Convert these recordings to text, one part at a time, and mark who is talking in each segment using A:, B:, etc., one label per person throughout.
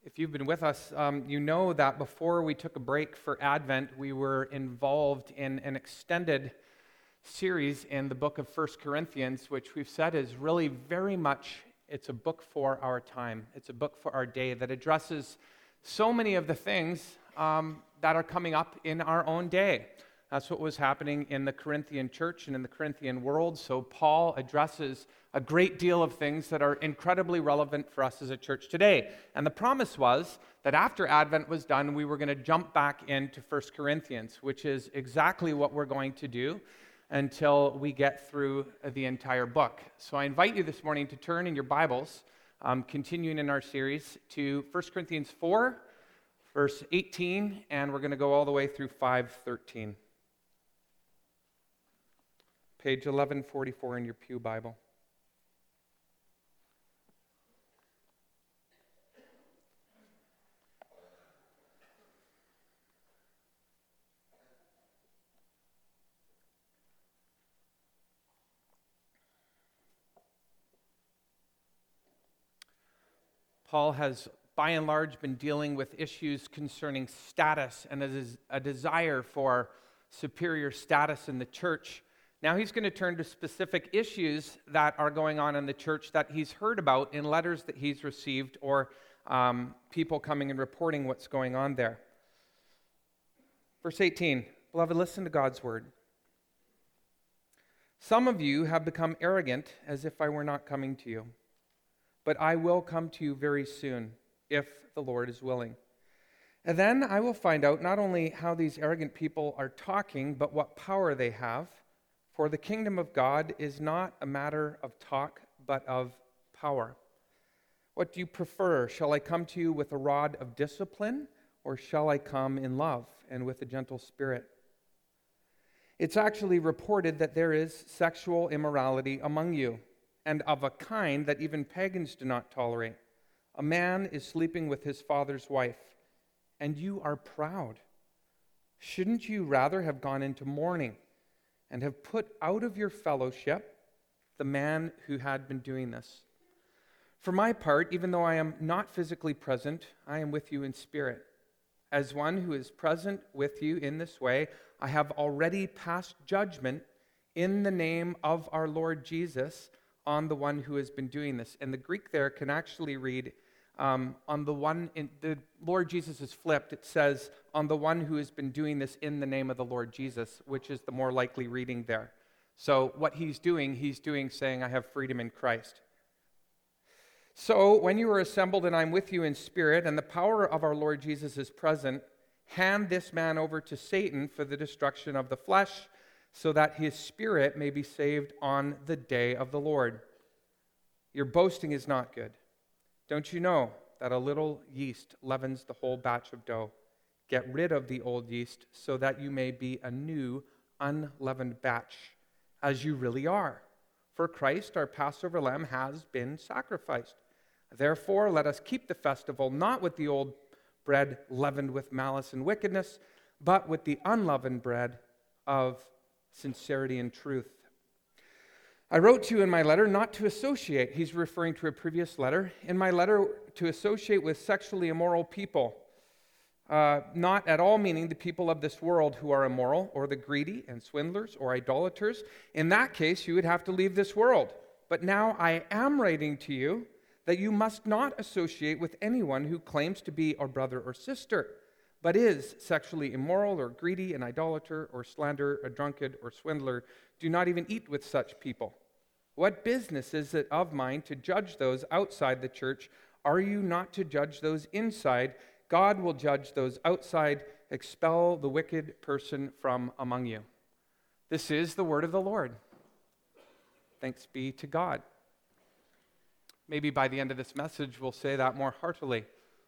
A: If you've been with us, you know that before we took a break for Advent, we were involved in an extended series in the book of 1 Corinthians, which we've said is really very much, it's a book for our time. It's a book for our day that addresses so many of the things that are coming up in our own day. That's what was happening in the Corinthian church and in the Corinthian world. So Paul addresses a great deal of things that are incredibly relevant for us as a church today. And the promise was that after Advent was done, we were going to jump back into 1 Corinthians, which is exactly what we're going to do until we get through the entire book. So I invite you this morning to turn in your Bibles, continuing in our series, to 1 Corinthians 4, verse 18, and we're going to go all the way through 5:13. Page 1144 in your pew Bible. Paul has, by and large, been dealing with issues concerning status and a desire for superior status in the church. Now he's going to turn to specific issues that are going on in the church that he's heard about in letters that he's received or people coming and reporting what's going on there. Verse 18, beloved, listen to God's word. Some of you have become arrogant as if I were not coming to you, but I will come to you very soon, if the Lord is willing. And then I will find out not only how these arrogant people are talking, but what power they have. For the kingdom of God is not a matter of talk, but of power. What do you prefer? Shall I come to you with a rod of discipline, or shall I come in love and with a gentle spirit? It's actually reported that there is sexual immorality among you, and of a kind that even pagans do not tolerate. A man is sleeping with his father's wife, and you are proud. Shouldn't you rather have gone into mourning and have put out of your fellowship the man who had been doing this? For my part, even though I am not physically present, I am with you in spirit. As one who is present with you in this way, I have already passed judgment in the name of our Lord Jesus on the one who has been doing this. And the Greek there can actually read, on the one, the Lord Jesus is flipped. It says, on the one who has been doing this in the name of the Lord Jesus, which is the more likely reading there. So what he's doing saying, I have freedom in Christ. So when you are assembled and I'm with you in spirit, and the power of our Lord Jesus is present, hand this man over to Satan for the destruction of the flesh, so that his spirit may be saved on the day of the Lord. Your boasting is not good. Don't you know that a little yeast leavens the whole batch of dough? Get rid of the old yeast so that you may be a new, unleavened batch, as you really are. For Christ, our Passover lamb, has been sacrificed. Therefore, let us keep the festival not with the old bread leavened with malice and wickedness, but with the unleavened bread of sincerity and truth. I wrote to you in my letter not to associate, he's referring to a previous letter, in my letter to associate with sexually immoral people, not at all meaning the people of this world who are immoral, or the greedy and swindlers or idolaters. In that case, you would have to leave this world. But now I am writing to you that you must not associate with anyone who claims to be our brother or sister, but is sexually immoral or greedy, an idolater or slanderer, a drunkard or swindler. Do not even eat with such people. What business is it of mine to judge those outside the church? Are you not to judge those inside? God will judge those outside. Expel the wicked person from among you. This is the word of the Lord. Thanks be to God. Maybe by the end of this message, we'll say that more heartily.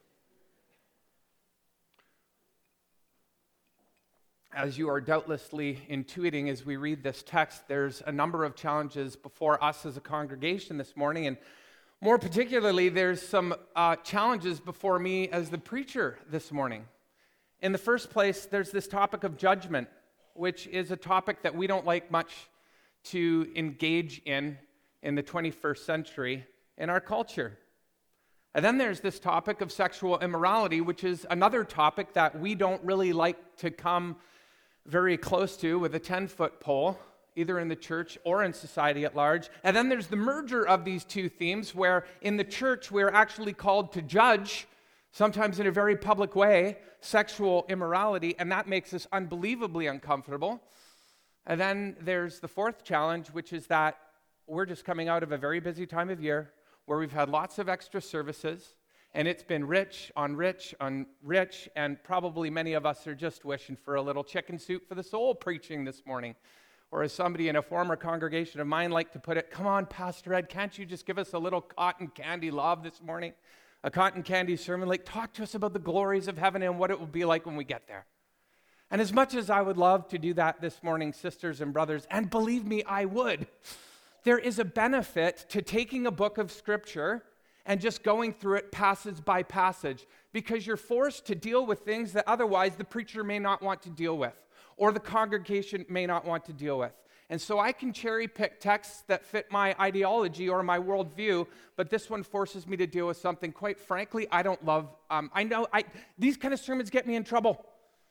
A: As you are doubtlessly intuiting as we read this text, there's a number of challenges before us as a congregation this morning, and more particularly, there's some challenges before me as the preacher this morning. In the first place, there's this topic of judgment, which is a topic that we don't like much to engage in the 21st century in our culture. And then there's this topic of sexual immorality, which is another topic that we don't really like to come very close to with a 10-foot pole, either in the church or in society at large. And then there's the merger of these two themes, where in the church we're actually called to judge, sometimes in a very public way, sexual immorality, and that makes us unbelievably uncomfortable. And then there's the fourth challenge, which is that we're just coming out of a very busy time of year where we've had lots of extra services, and it's been rich on rich on rich, and probably many of us are just wishing for a little chicken soup for the soul preaching this morning. Or as somebody in a former congregation of mine liked to put it, come on, Pastor Ed, can't you just give us a little cotton candy love this morning? A cotton candy sermon, like talk to us about the glories of heaven and what it will be like when we get there. And as much as I would love to do that this morning, sisters and brothers, and believe me, I would, there is a benefit to taking a book of Scripture and just going through it passage by passage, because you're forced to deal with things that otherwise the preacher may not want to deal with, or the congregation may not want to deal with. And so I can cherry pick texts that fit my ideology or my worldview, but this one forces me to deal with something, quite frankly, I don't love. These kind of sermons get me in trouble.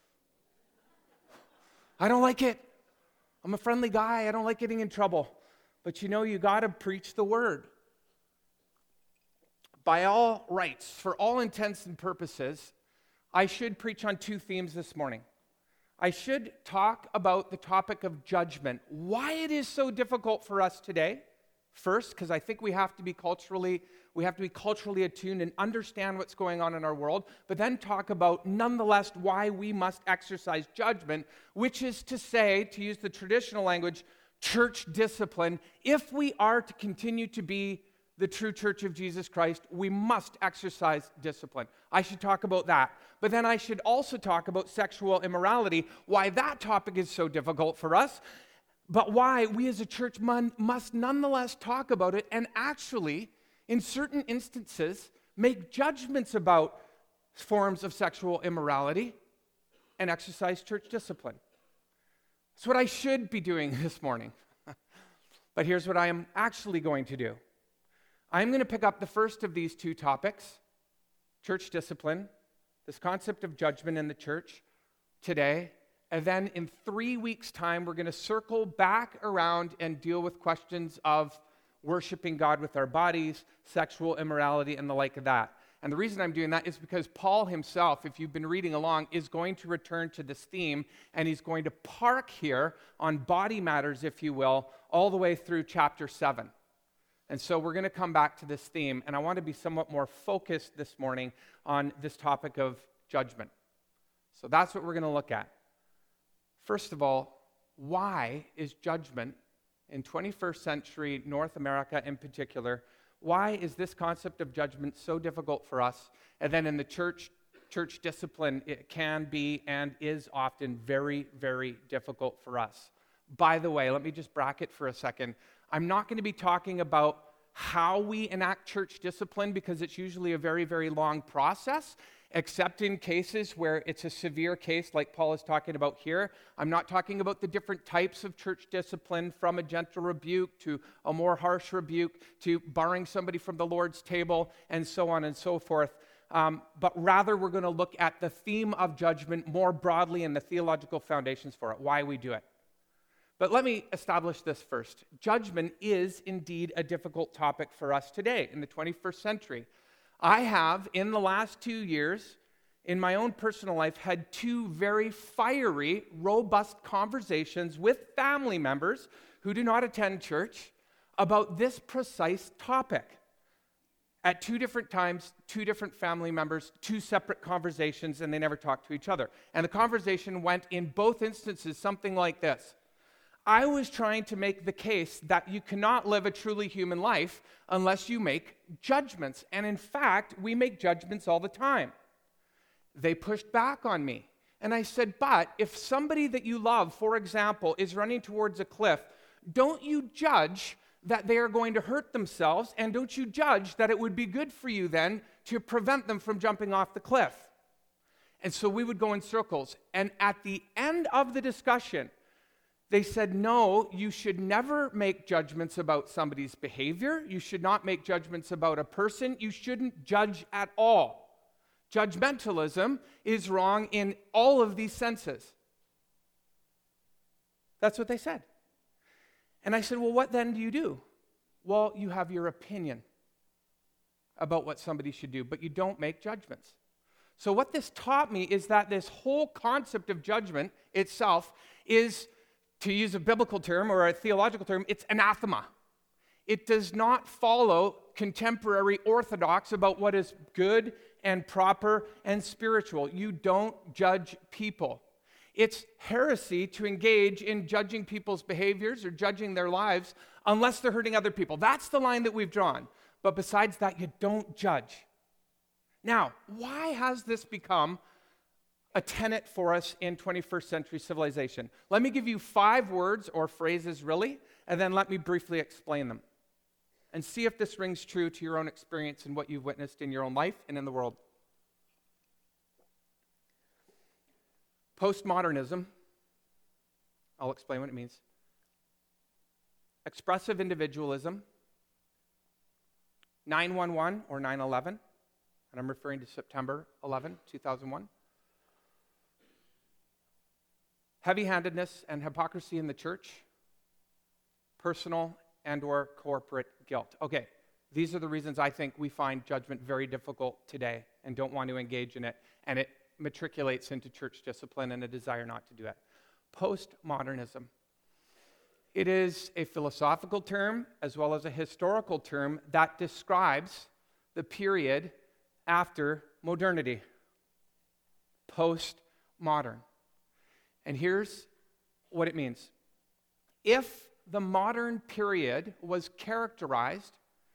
A: I don't like it. I'm a friendly guy. I don't like getting in trouble. But you got to preach the word. By all rights, for all intents and purposes, I should preach on two themes this morning. I should talk about the topic of judgment, why it is so difficult for us today. First, because I think we have to be culturally attuned and understand what's going on in our world, but then talk about, nonetheless, why we must exercise judgment, which is to say, to use the traditional language, church discipline. If we are to continue to be the true church of Jesus Christ, we must exercise discipline. I should talk about that. But then I should also talk about sexual immorality, why that topic is so difficult for us, but why we as a church must nonetheless talk about it and actually, in certain instances, make judgments about forms of sexual immorality and exercise church discipline. That's what I should be doing this morning. But here's what I am actually going to do. I'm going to pick up the first of these two topics, church discipline, this concept of judgment in the church today, and then in 3 weeks' time, we're going to circle back around and deal with questions of worshiping God with our bodies, sexual immorality, and the like of that. And the reason I'm doing that is because Paul himself, if you've been reading along, is going to return to this theme, and he's going to park here on body matters, if you will, all the way through chapter 7. And so we're going to come back to this theme, and I want to be somewhat more focused this morning on this topic of judgment. So that's what we're going to look at. First of all, why is judgment in 21st century North America in particular, why is this concept of judgment so difficult for us? And then in the church discipline, it can be and is often very, very difficult for us. By the way, let me just bracket for a second. I'm not going to be talking about how we enact church discipline because it's usually a very, very long process, except in cases where it's a severe case like Paul is talking about here. I'm not talking about the different types of church discipline, from a gentle rebuke to a more harsh rebuke to barring somebody from the Lord's table and so on and so forth. But rather, we're going to look at the theme of judgment more broadly and the theological foundations for it, why we do it. But let me establish this first. Judgment is indeed a difficult topic for us today in the 21st century. I have, in the last 2 years, in my own personal life, had two very fiery, robust conversations with family members who do not attend church about this precise topic. At 2 different times, 2 different family members, 2 separate conversations, and they never talked to each other. And the conversation went, in both instances, something like this. I was trying to make the case that you cannot live a truly human life unless you make judgments. And in fact, we make judgments all the time. They pushed back on me. And I said, but if somebody that you love, for example, is running towards a cliff, don't you judge that they are going to hurt themselves, and don't you judge that it would be good for you then to prevent them from jumping off the cliff? And so we would go in circles. And at the end of the discussion, They said, no, you should never make judgments about somebody's behavior. You should not make judgments about a person. You shouldn't judge at all. Judgmentalism is wrong in all of these senses. That's what they said. And I said, well, what then do you do? Well, you have your opinion about what somebody should do, but you don't make judgments. So what this taught me is that this whole concept of judgment itself is, to use a biblical term or a theological term, it's anathema. It does not follow contemporary orthodox about what is good and proper and spiritual. You don't judge people. It's heresy to engage in judging people's behaviors or judging their lives unless they're hurting other people. That's the line that we've drawn. But besides that, you don't judge. Now, why has this become a tenet for us in 21st century civilization? Let me give you 5 words or phrases, really, and then let me briefly explain them. And see if this rings true to your own experience and what you've witnessed in your own life and in the world. Postmodernism. I'll explain what it means. Expressive individualism. 9/11 or 9/11, and I'm referring to September 11, 2001. Heavy-handedness and hypocrisy in the church. Personal and or corporate guilt. Okay, these are the reasons I think we find judgment very difficult today and don't want to engage in it, and it matriculates into church discipline and a desire not to do it. Postmodernism. It is a philosophical term as well as a historical term that describes the period after modernity. Postmodern. And here's what it means. If the modern period was characterized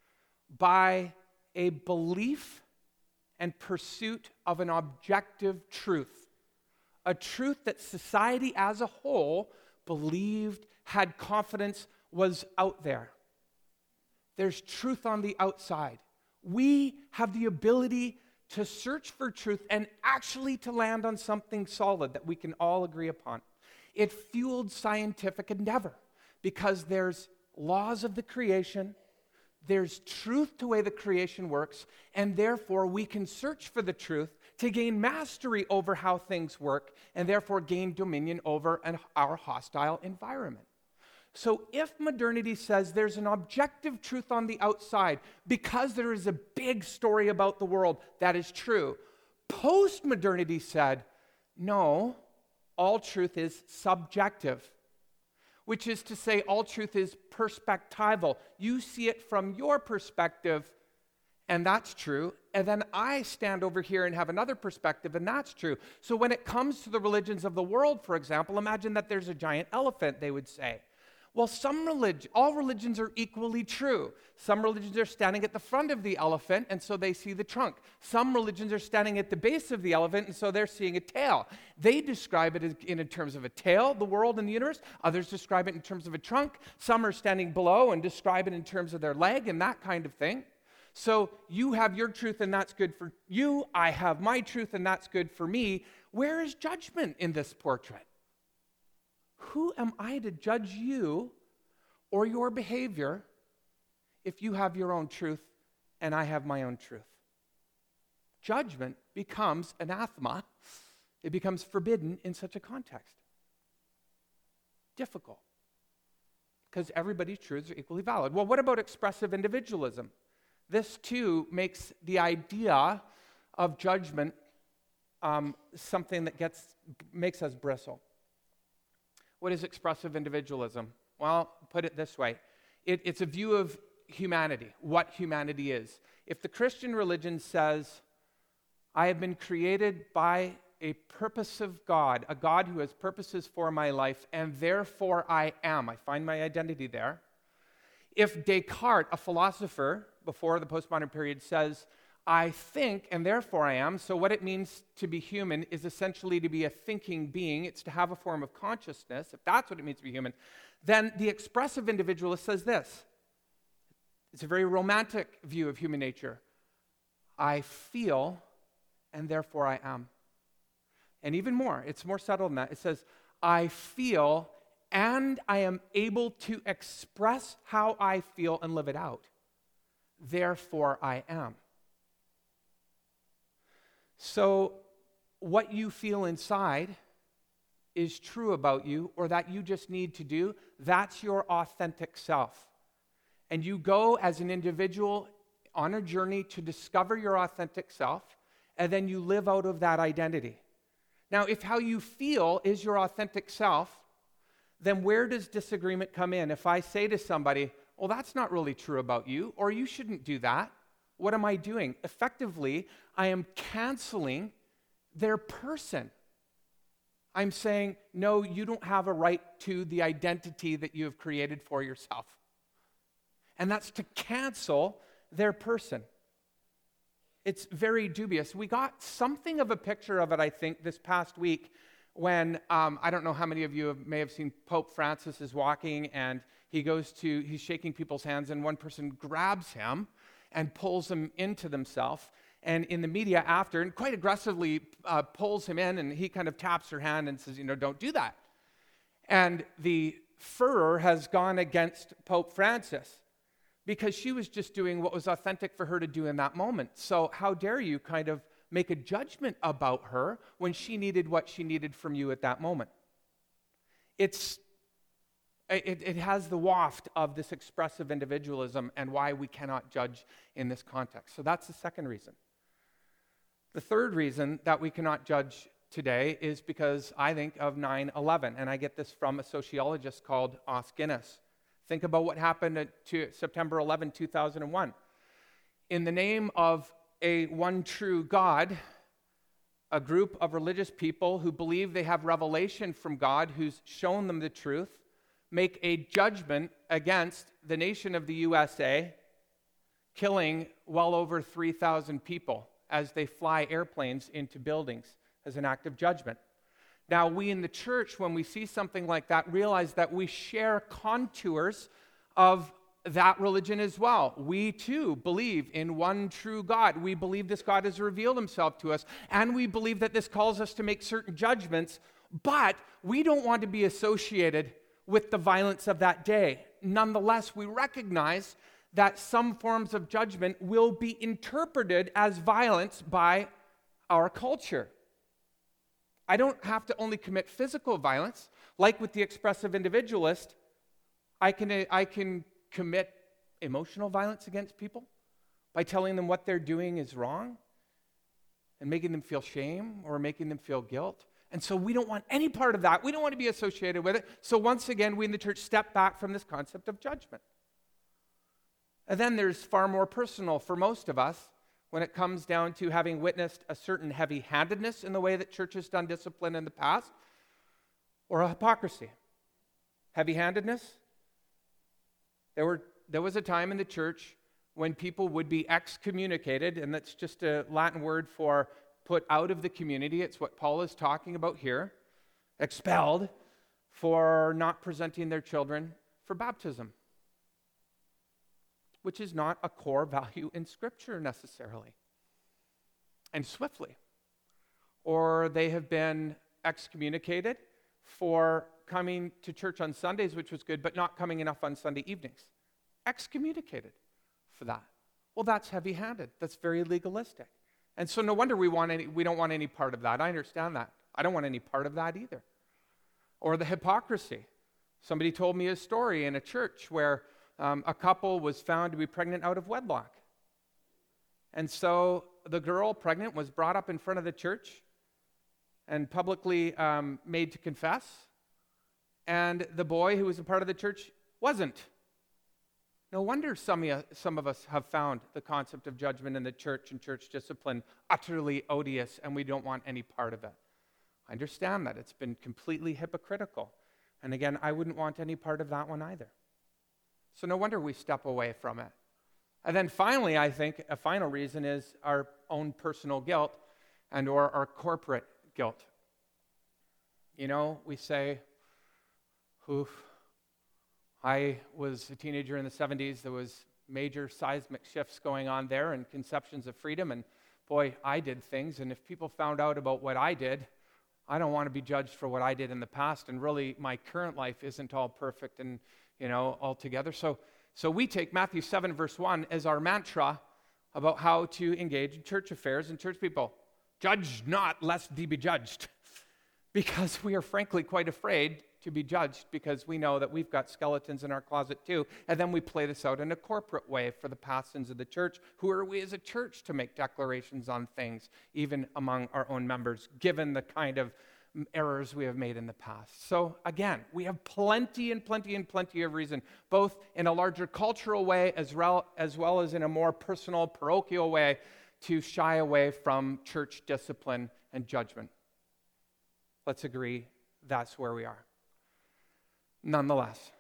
A: by a belief and pursuit of an objective truth, a truth that society as a whole believed, had confidence, was out there. There's truth on the outside. We have the ability to search for truth and actually to land on something solid that we can all agree upon. It fueled scientific endeavor because there's laws of the creation, there's truth to the way the creation works, and therefore we can search for the truth to gain mastery over how things work and therefore gain dominion over our hostile environment. So if modernity says there's an objective truth on the outside because there is a big story about the world, that is true. Post-modernity said, no, all truth is subjective, which is to say all truth is perspectival. You see it from your perspective, and that's true. And then I stand over here and have another perspective, and that's true. So when it comes to the religions of the world, for example, imagine that there's a giant elephant, they would say. Well, all religions are equally true. Some religions are standing at the front of the elephant, and so they see the trunk. Some religions are standing at the base of the elephant, and so they're seeing a tail. They describe it in terms of a tail, the world and the universe. Others describe it in terms of a trunk. Some are standing below and describe it in terms of their leg and that kind of thing. So you have your truth, and that's good for you. I have my truth, and that's good for me. Where is judgment in this portrait? Who am I to judge you or your behavior if you have your own truth and I have my own truth? Judgment becomes anathema. It becomes forbidden in such a context. Difficult. Because everybody's truths are equally valid. Well, what about expressive individualism? This too makes the idea of judgment something that makes us bristle. What is expressive individualism? Well, put it this way. It's a view of humanity, what humanity is. If the Christian religion says, I have been created by a purpose of God, a God who has purposes for my life, and therefore I am. I find my identity there. If Descartes, a philosopher before the postmodern period, says, I think, and therefore I am. So what it means to be human is essentially to be a thinking being. It's to have a form of consciousness. If that's what it means to be human, then the expressive individualist says this. It's a very romantic view of human nature. I feel, and therefore I am. And even more, it's more subtle than that. It says, I feel, and I am able to express how I feel and live it out. Therefore, I am. So, what you feel inside is true about you, or that you just need to do, that's your authentic self. And you go as an individual on a journey to discover your authentic self, and then you live out of that identity. Now, if how you feel is your authentic self, then where does disagreement come in? If I say to somebody, well, that's not really true about you, or you shouldn't do that, what am I doing? Effectively, I am canceling their person. I'm saying, no, you don't have a right to the identity that you have created for yourself. And that's to cancel their person. It's very dubious. We got something of a picture of it, I think, this past week when, I don't know how many of you may have seen Pope Francis is walking and he's shaking people's hands, and one person grabs him and pulls him into themselves. And in the media after, and quite aggressively pulls him in, and he kind of taps her hand and says, don't do that. And the furor has gone against Pope Francis because she was just doing what was authentic for her to do in that moment. So how dare you kind of make a judgment about her when she needed what she needed from you at that moment? It has the waft of this expressive individualism and why we cannot judge in this context. So that's the second reason. The third reason that we cannot judge today is because I think of 9/11, and I get this from a sociologist called Os Guinness. Think about what happened to September 11, 2001. In the name of a one true God, a group of religious people who believe they have revelation from God who's shown them the truth, make a judgment against the nation of the USA, killing well over 3,000 people as they fly airplanes into buildings as an act of judgment. Now, we in the church, when we see something like that, realize that we share contours of that religion as well. We too believe in one true God. We believe this God has revealed himself to us, and we believe that this calls us to make certain judgments, but we don't want to be associated with the violence of that day. Nonetheless, we recognize that some forms of judgment will be interpreted as violence by our culture. I don't have to only commit physical violence, like with the expressive individualist. I can commit emotional violence against people by telling them what they're doing is wrong and making them feel shame or making them feel guilt. And so we don't want any part of that. We don't want to be associated with it. So once again, we in the church step back from this concept of judgment. And then there's far more personal for most of us when it comes down to having witnessed a certain heavy-handedness in the way that church has done discipline in the past, or a hypocrisy. Heavy-handedness. There was a time in the church when people would be excommunicated, and that's just a Latin word for put out of the community. It's what Paul is talking about here. Expelled for not presenting their children for baptism, which is not a core value in Scripture necessarily, and swiftly. Or they have been excommunicated for coming to church on Sundays, which was good, but not coming enough on Sunday evenings. Excommunicated for that. Well, that's heavy-handed. That's very legalistic. And so no wonder we don't want any part of that. I understand that. I don't want any part of that either. Or the hypocrisy. Somebody told me a story in a church where a couple was found to be pregnant out of wedlock. And so the girl, pregnant, was brought up in front of the church and publicly made to confess. And the boy, who was a part of the church, wasn't. No wonder some of us have found the concept of judgment in the church and church discipline utterly odious, and we don't want any part of it. I understand that. It's been completely hypocritical. And again, I wouldn't want any part of that one either. So no wonder we step away from it. And then finally, I think a final reason is our own personal guilt and or our corporate guilt. You know, we say, oof, I was a teenager in the 70s. There was major seismic shifts going on there and conceptions of freedom. And boy, I did things. And if people found out about what I did, I don't want to be judged for what I did in the past, and really my current life isn't all perfect and, all together. So we take Matthew 7, verse 1 as our mantra about how to engage in church affairs and church people. Judge not, lest thee be judged. Because we are frankly quite afraid to be judged because we know that we've got skeletons in our closet too. And then we play this out in a corporate way for the pastors of the church. Who are we as a church to make declarations on things, even among our own members, given the kind of errors we have made in the past? So again, we have plenty of reason, both in a larger cultural way as well as in a more personal, parochial way, to shy away from church discipline and judgment. Let's agree that's where we are. Nonetheless,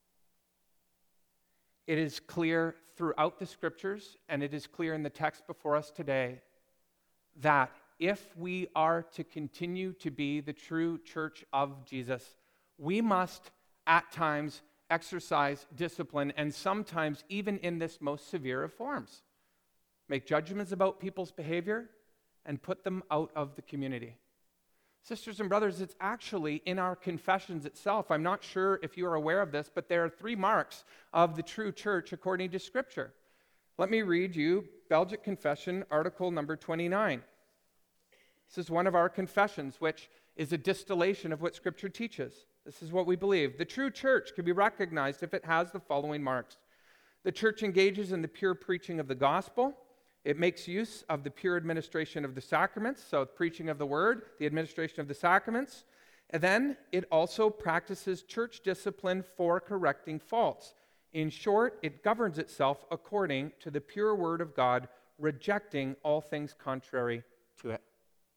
A: it is clear throughout the scriptures, and it is clear in the text before us today, that if we are to continue to be the true church of Jesus, we must at times exercise discipline, and sometimes even in this most severe of forms, make judgments about people's behavior and put them out of the community. Sisters and brothers, it's actually in our confessions itself. I'm not sure if you are aware of this, but there are 3 marks of the true church according to Scripture. Let me read you Belgic Confession, article number 29. This is one of our confessions, which is a distillation of what Scripture teaches. This is what we believe. The true church can be recognized if it has the following marks. The church engages in the pure preaching of the gospel. It makes use of the pure administration of the sacraments, so preaching of the word, the administration of the sacraments. And then it also practices church discipline for correcting faults. In short, it governs itself according to the pure word of God, rejecting all things contrary to it.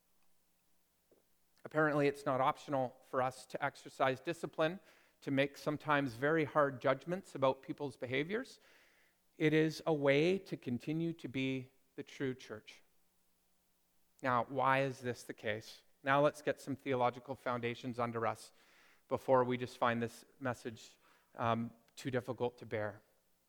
A: Apparently, it's not optional for us to exercise discipline, to make sometimes very hard judgments about people's behaviors. It is a way to continue to be the true church. Now, why is this the case? Now let's get some theological foundations under us before we just find this message too difficult to bear.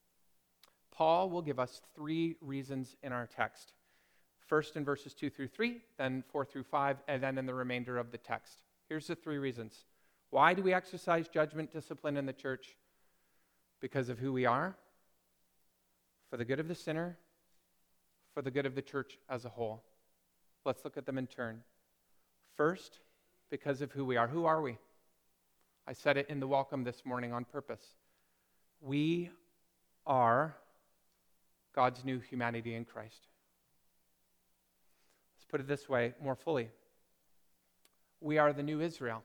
A: Paul will give us 3 reasons in our text. First in verses 2 through 3, then 4 through 5, and then in the remainder of the text. Here's the 3 reasons. Why do we exercise judgment, discipline in the church? Because of who we are, for the good of the sinner, for the good of the church as a whole. Let's look at them in turn. First, because of who we are. Who are we? I said it in the welcome this morning on purpose. We are God's new humanity in Christ. Let's put it this way more fully. We are the new Israel.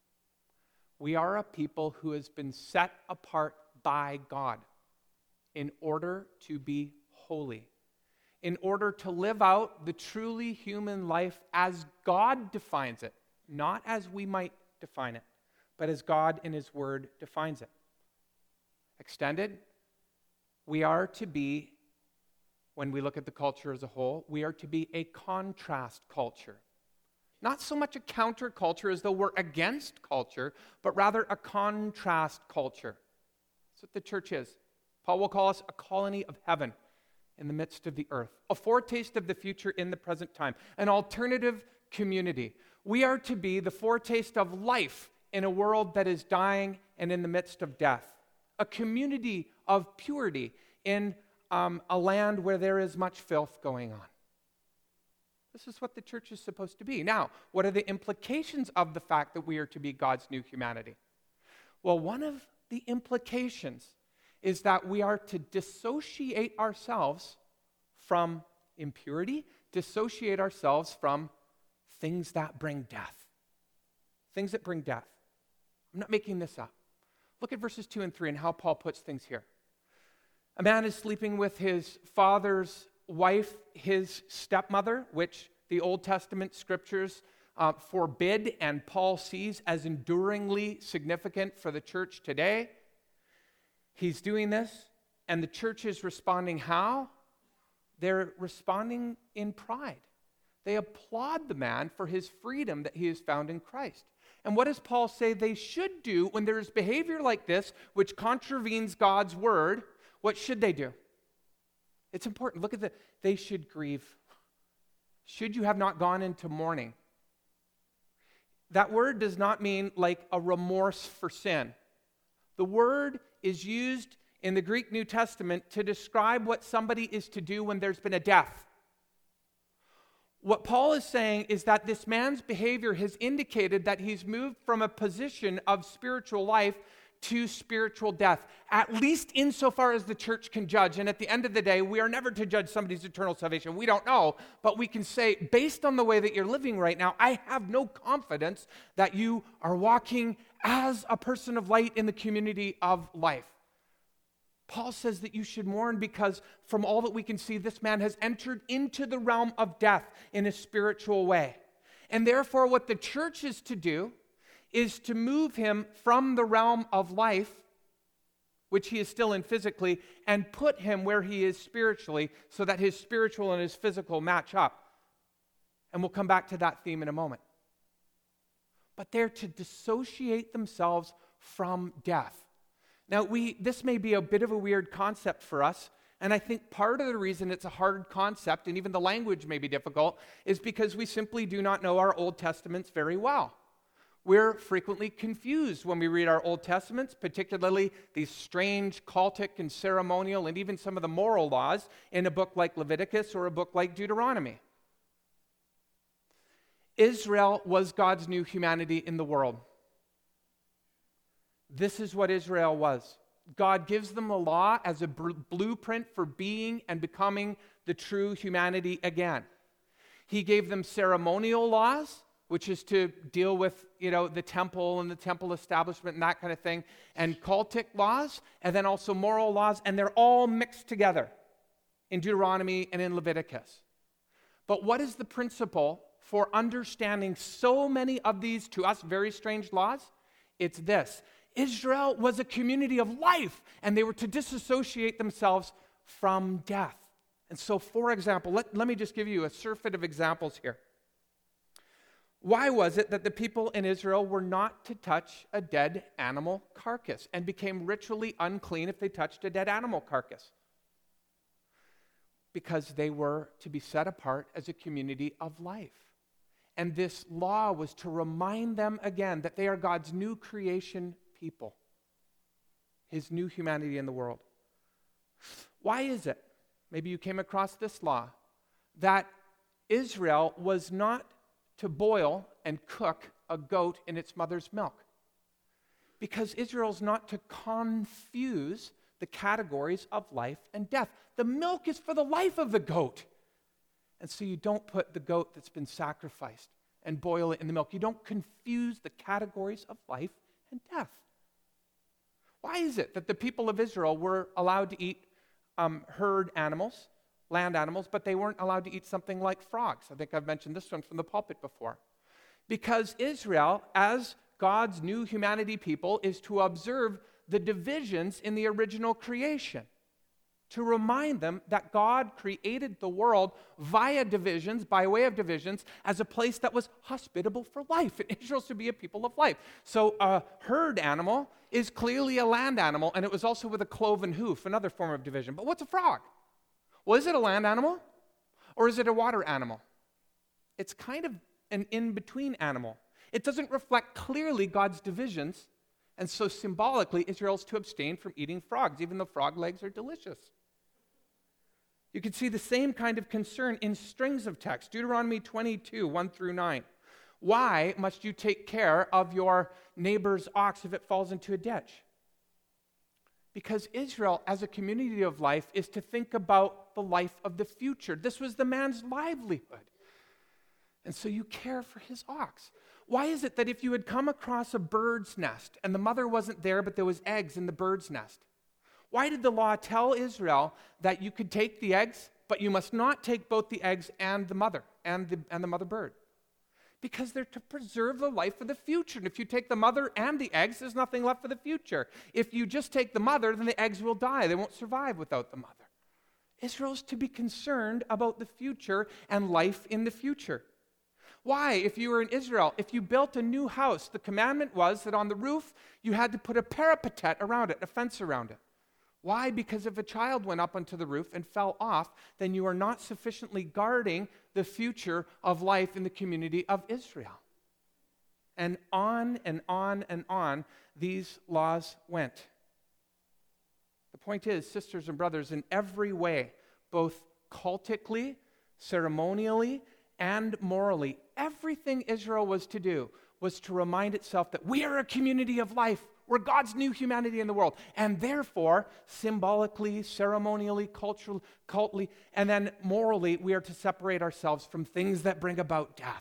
A: We are a people who has been set apart by God in order to be holy, in order to live out the truly human life as God defines it, not as we might define it, but as God in His Word defines it. Extended, we are to be, when we look at the culture as a whole, we are to be a contrast culture. Not so much a counterculture as though we're against culture, but rather a contrast culture. That's what the church is. Paul will call us a colony of heaven in the midst of the earth, a foretaste of the future in the present time, an alternative community. We are to be the foretaste of life in a world that is dying and in the midst of death, a community of purity in a land where there is much filth going on. This is what the church is supposed to be. Now, what are the implications of the fact that we are to be God's new humanity? Well, one of the implications is that we are to dissociate ourselves from impurity, dissociate ourselves from things that bring death. Things that bring death. I'm not making this up. Look at verses 2 and 3 and how Paul puts things here. A man is sleeping with his father's wife, his stepmother, which the Old Testament scriptures forbid and Paul sees as enduringly significant for the church today. He's doing this, and the church is responding how? They're responding in pride. They applaud the man for his freedom that he has found in Christ. And what does Paul say they should do when there is behavior like this, which contravenes God's word? What should they do? It's important. Look at they should grieve. Should you have not gone into mourning? that word does not mean like a remorse for sin. The word is used in the Greek New Testament to describe what somebody is to do when there's been a death. What Paul is saying is that this man's behavior has indicated that he's moved from a position of spiritual life to spiritual death, at least insofar as the church can judge. And at the end of the day, we are never to judge somebody's eternal salvation. We don't know, but we can say, based on the way that you're living right now, I have no confidence that you are walking as a person of light in the community of life. Paul says that you should mourn because from all that we can see, this man has entered into the realm of death in a spiritual way. And therefore, what the church is to do is to move him from the realm of life, which he is still in physically, and put him where he is spiritually so that his spiritual and his physical match up. And we'll come back to that theme in a moment. But they're to dissociate themselves from death. Now, this may be a bit of a weird concept for us, and I think part of the reason it's a hard concept, and even the language may be difficult, is because we simply do not know our Old Testaments very well. We're frequently confused when we read our Old Testaments, particularly these strange cultic and ceremonial and even some of the moral laws in a book like Leviticus or a book like Deuteronomy. Israel was God's new humanity in the world. This is what Israel was. God gives them the law as a blueprint for being and becoming the true humanity again. He gave them ceremonial laws, which is to deal with, the temple and the temple establishment and that kind of thing, and cultic laws, and then also moral laws, and they're all mixed together in Deuteronomy and in Leviticus. But what is the principle for understanding so many of these, to us, very strange laws? It's this. Israel was a community of life, and they were to disassociate themselves from death. And so, for example, let me just give you a surfeit of examples here. Why was it that the people in Israel were not to touch a dead animal carcass and became ritually unclean if they touched a dead animal carcass? Because they were to be set apart as a community of life. And this law was to remind them again that they are God's new creation people, his new humanity in the world. Why is it, maybe you came across this law, that Israel was not to boil and cook a goat in its mother's milk? Because Israel's not to confuse the categories of life and death. The milk is for the life of the goat. And so you don't put the goat that's been sacrificed and boil it in the milk. You don't confuse the categories of life and death. Why is it that the people of Israel were allowed to eat herd animals, land animals, but they weren't allowed to eat something like frogs? I think I've mentioned this one from the pulpit before. Because Israel, as God's new humanity people, is to observe the divisions in the original creation, to remind them that God created the world via divisions, by way of divisions, as a place that was hospitable for life. And Israel's to be a people of life. So a herd animal is clearly a land animal, and it was also with a cloven hoof, another form of division. But what's a frog? Well, is it a land animal or is it a water animal? It's kind of an in-between animal. It doesn't reflect clearly God's divisions, and so symbolically, Israel's to abstain from eating frogs, even though frog legs are delicious. You can see the same kind of concern in strings of text. Deuteronomy 22, 1 through 9. Why must you take care of your neighbor's ox if it falls into a ditch? Because Israel, as a community of life, is to think about the life of the future. This was the man's livelihood. And so you care for his ox. Why is it that if you had come across a bird's nest and the mother wasn't there, but there was eggs in the bird's nest, why did the law tell Israel that you could take the eggs, but you must not take both the eggs and the mother and the mother bird? Because they're to preserve the life of the future. And if you take the mother and the eggs, there's nothing left for the future. If you just take the mother, then the eggs will die. They won't survive without the mother. Israel's to be concerned about the future and life in the future. Why, if you were in Israel, if you built a new house, the commandment was that on the roof you had to put a parapet around it, a fence around it. Why? Because if a child went up onto the roof and fell off, then you are not sufficiently guarding the future of life in the community of Israel. And on and on and on these laws went. The point is, sisters and brothers, in every way, both cultically, ceremonially, and morally, everything Israel was to do was to remind itself that we are a community of life. We're God's new humanity in the world. And therefore, symbolically, ceremonially, culturally, and then morally, we are to separate ourselves from things that bring about death.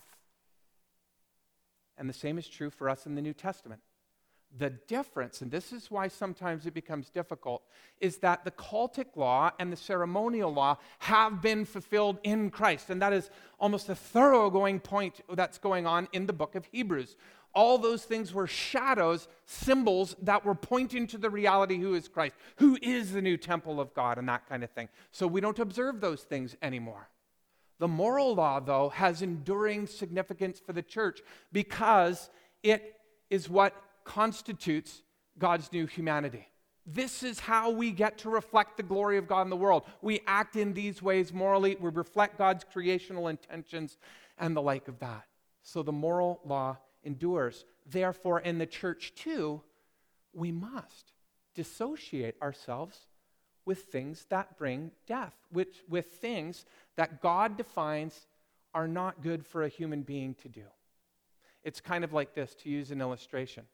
A: And the same is true for us in the New Testament. The difference, and this is why sometimes it becomes difficult, is that the cultic law and the ceremonial law have been fulfilled in Christ. And that is almost a thoroughgoing point that's going on in the book of Hebrews. All those things were shadows, symbols that were pointing to the reality who is Christ, who is the new temple of God, and that kind of thing. So we don't observe those things anymore. The moral law, though, has enduring significance for the church because it is what constitutes God's new humanity. This is how we get to reflect the glory of God in the world. We act in these ways morally. We reflect God's creational intentions and the like of that. So the moral law endures. Therefore, in the church too, we must dissociate ourselves with things that bring death, with things that God defines are not good for a human being to do. It's kind of like this, to use an illustration.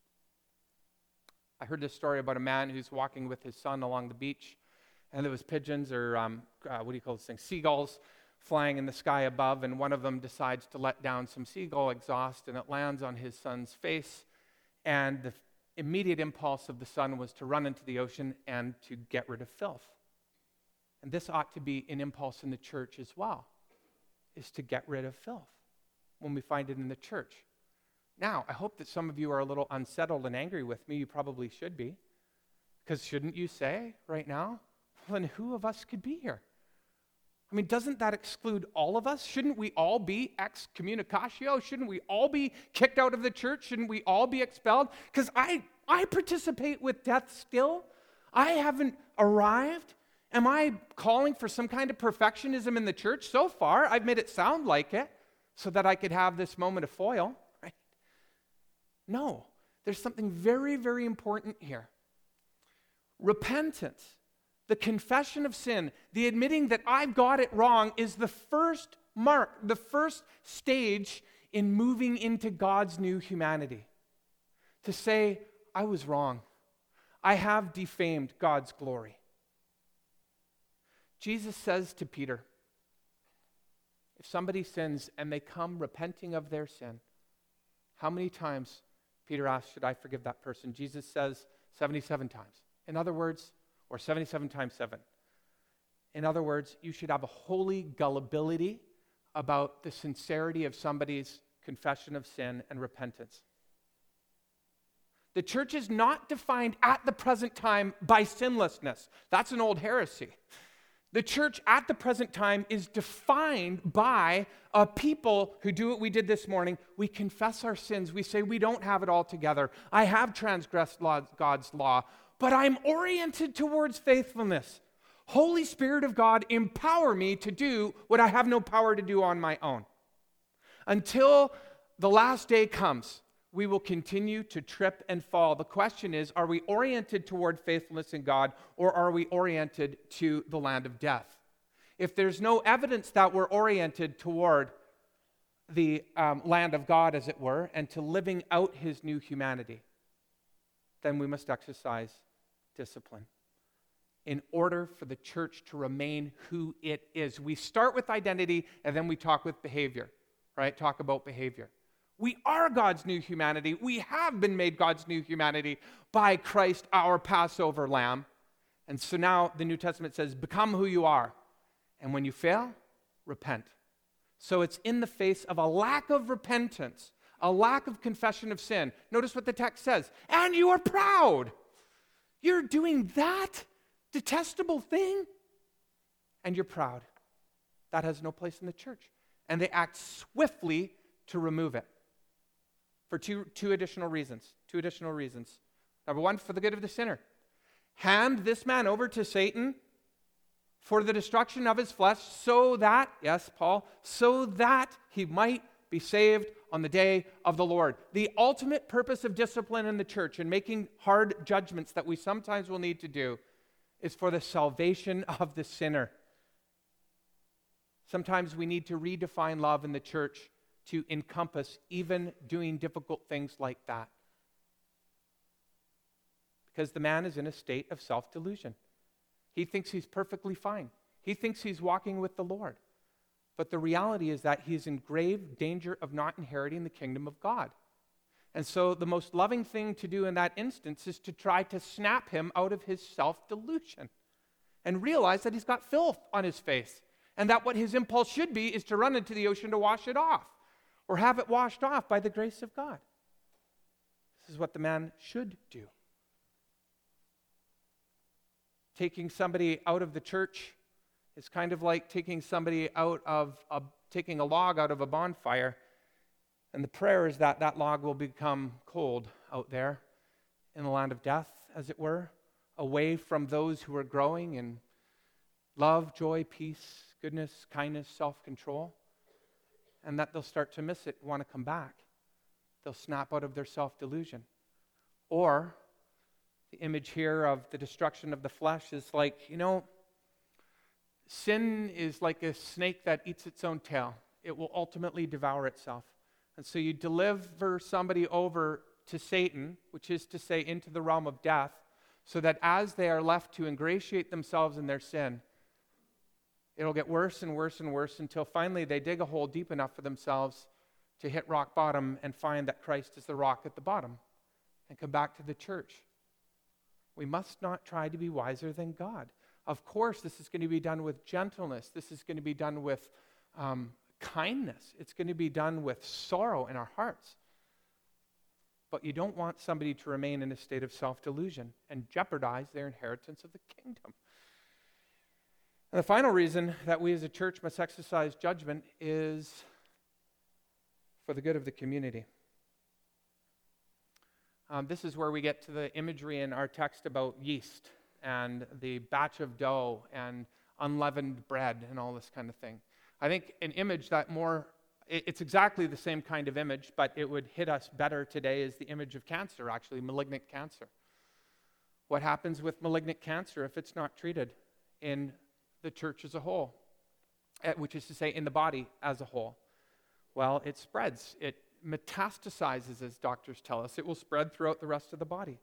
A: I heard this story about a man who's walking with his son along the beach, and there was pigeons or, seagulls flying in the sky above, and one of them decides to let down some seagull exhaust, and it lands on his son's face, and the immediate impulse of the son was to run into the ocean and to get rid of filth. And this ought to be an impulse in the church as well, is to get rid of filth when we find it in the church. Now, I hope that some of you are a little unsettled and angry with me. You probably should be. Because shouldn't you say right now, well, then who of us could be here? I mean, doesn't that exclude all of us? Shouldn't we all be excommunicatio? Shouldn't we all be kicked out of the church? Shouldn't we all be expelled? Because I participate with death still. I haven't arrived. Am I calling for some kind of perfectionism in the church? So far, I've made it sound like it so that I could have this moment of foil. Right? No, there's something very, very important here. Repentance, the confession of sin, the admitting that I've got it wrong is the first mark, the first stage in moving into God's new humanity. To say, I was wrong. I have defamed God's glory. Jesus says to Peter, if somebody sins and they come repenting of their sin, how many times, Peter asks, should I forgive that person? Jesus says 77 times. In other words, or 77 times 7. In other words, you should have a holy gullibility about the sincerity of somebody's confession of sin and repentance. The church is not defined at the present time by sinlessness. That's an old heresy. The church at the present time is defined by a people who do what we did this morning. We confess our sins. We say we don't have it all together. I have transgressed God's law, but I'm oriented towards faithfulness. Holy Spirit of God, empower me to do what I have no power to do on my own. Until the last day comes, we will continue to trip and fall. The question is, are we oriented toward faithfulness in God, or are we oriented to the land of death? If there's no evidence that we're oriented toward the land of God, as it were, and to living out his new humanity, then we must exercise discipline in order for the church to remain who it is. We start with identity, and then we talk with behavior, right? Talk about behavior. We are God's new humanity. We have been made God's new humanity by Christ, our Passover lamb. And so now the New Testament says, become who you are. And when you fail, repent. So it's in the face of a lack of repentance, a lack of confession of sin. Notice what the text says. And you are proud. You're doing that detestable thing, and you're proud. That has no place in the church. And they act swiftly to remove it. For two additional reasons. Number one, for the good of the sinner. Hand this man over to Satan for the destruction of his flesh so that, yes, Paul, so that he might be saved on the day of the Lord. The ultimate purpose of discipline in the church and making hard judgments that we sometimes will need to do is for the salvation of the sinner. Sometimes we need to redefine love in the church to encompass even doing difficult things like that. Because the man is in a state of self-delusion. He thinks he's perfectly fine. He thinks he's walking with the Lord. But the reality is that he's in grave danger of not inheriting the kingdom of God. And so the most loving thing to do in that instance is to try to snap him out of his self-delusion and realize that he's got filth on his face and that what his impulse should be is to run into the ocean to wash it off or have it washed off by the grace of God. This is what the man should do. Taking somebody out of the church is kind of like taking a log out of a bonfire. And the prayer is that that log will become cold out there in the land of death, as it were, away from those who are growing in love, joy, peace, goodness, kindness, self-control, and that they'll start to miss it, want to come back. They'll snap out of their self-delusion. Or the image here of the destruction of the flesh is like, sin is like a snake that eats its own tail. It will ultimately devour itself. And so you deliver somebody over to Satan, which is to say into the realm of death, so that as they are left to ingratiate themselves in their sin, it'll get worse and worse and worse until finally they dig a hole deep enough for themselves to hit rock bottom and find that Christ is the rock at the bottom and come back to the church. We must not try to be wiser than God. Of course, this is going to be done with gentleness. This is going to be done with kindness. It's going to be done with sorrow in our hearts. But you don't want somebody to remain in a state of self-delusion and jeopardize their inheritance of the kingdom. And the final reason that we as a church must exercise judgment is for the good of the community. This is where we get to the imagery in our text about yeast and the batch of dough and unleavened bread and all this kind of thing. I think an image that it's exactly the same kind of image, but it would hit us better today is the image of cancer, actually, malignant cancer. What happens with malignant cancer if it's not treated in the church as a whole, which is to say in the body as a whole? Well, it spreads. It metastasizes, as doctors tell us. It will spread throughout the rest of the body.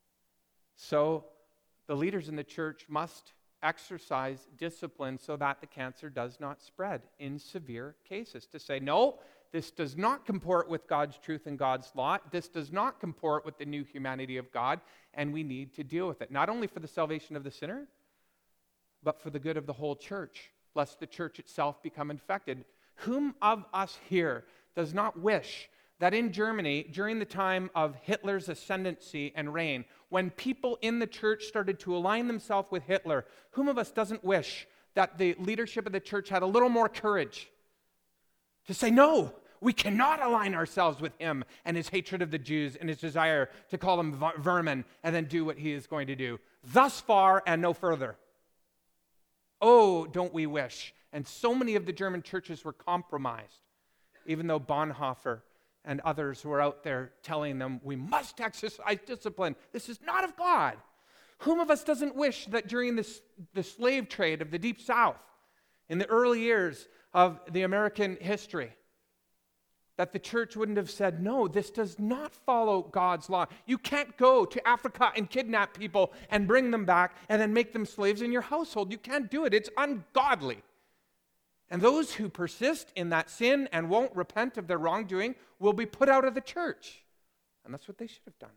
A: So the leaders in the church must exercise discipline so that the cancer does not spread in severe cases. To say, no, this does not comport with God's truth and God's law. This does not comport with the new humanity of God, and we need to deal with it. Not only for the salvation of the sinner, but for the good of the whole church, lest the church itself become infected. Whom of us here does not wish that in Germany, during the time of Hitler's ascendancy and reign, when people in the church started to align themselves with Hitler, whom of us doesn't wish that the leadership of the church had a little more courage to say, no, we cannot align ourselves with him and his hatred of the Jews and his desire to call them vermin and then do what he is going to do. Thus far and no further. Oh, don't we wish? And so many of the German churches were compromised, even though Bonhoeffer and others were out there telling them, we must exercise discipline. This is not of God. Whom of us doesn't wish that during the slave trade of the Deep South, in the early years of the American history, that the church wouldn't have said, no, this does not follow God's law. You can't go to Africa and kidnap people and bring them back and then make them slaves in your household. You can't do it. It's ungodly. And those who persist in that sin and won't repent of their wrongdoing will be put out of the church. And that's what they should have done.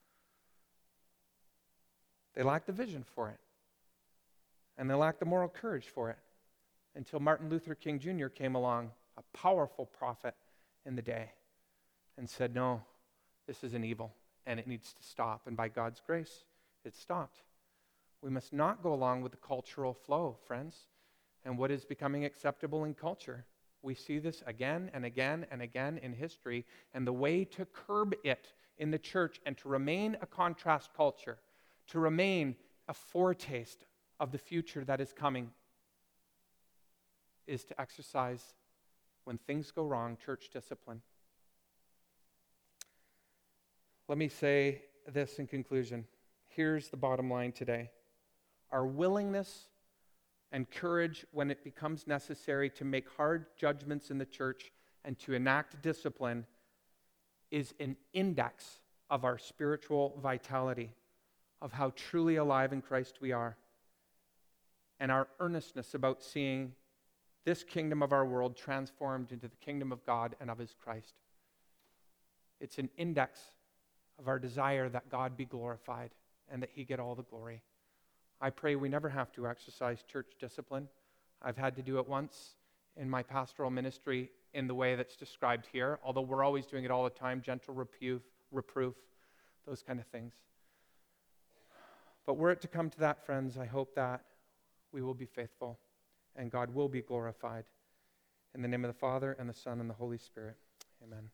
A: They lacked the vision for it. And they lacked the moral courage for it. Until Martin Luther King Jr. came along, a powerful prophet in the day, and said, no, this is an evil, and it needs to stop. And by God's grace, it stopped. We must not go along with the cultural flow, friends, and what is becoming acceptable in culture. We see this again and again and again in history, and the way to curb it in the church and to remain a contrast culture, to remain a foretaste of the future that is coming, is to exercise when things go wrong, church discipline. Let me say this in conclusion. Here's the bottom line today. Our willingness and courage when it becomes necessary to make hard judgments in the church and to enact discipline is an index of our spiritual vitality, of how truly alive in Christ we are, and our earnestness about seeing this kingdom of our world transformed into the kingdom of God and of his Christ. It's an index of our desire that God be glorified and that he get all the glory. I pray we never have to exercise church discipline. I've had to do it once in my pastoral ministry in the way that's described here, although we're always doing it all the time, gentle reproof, those kind of things. But were it to come to that, friends, I hope that we will be faithful and God will be glorified. In the name of the Father, and the Son, and the Holy Spirit. Amen.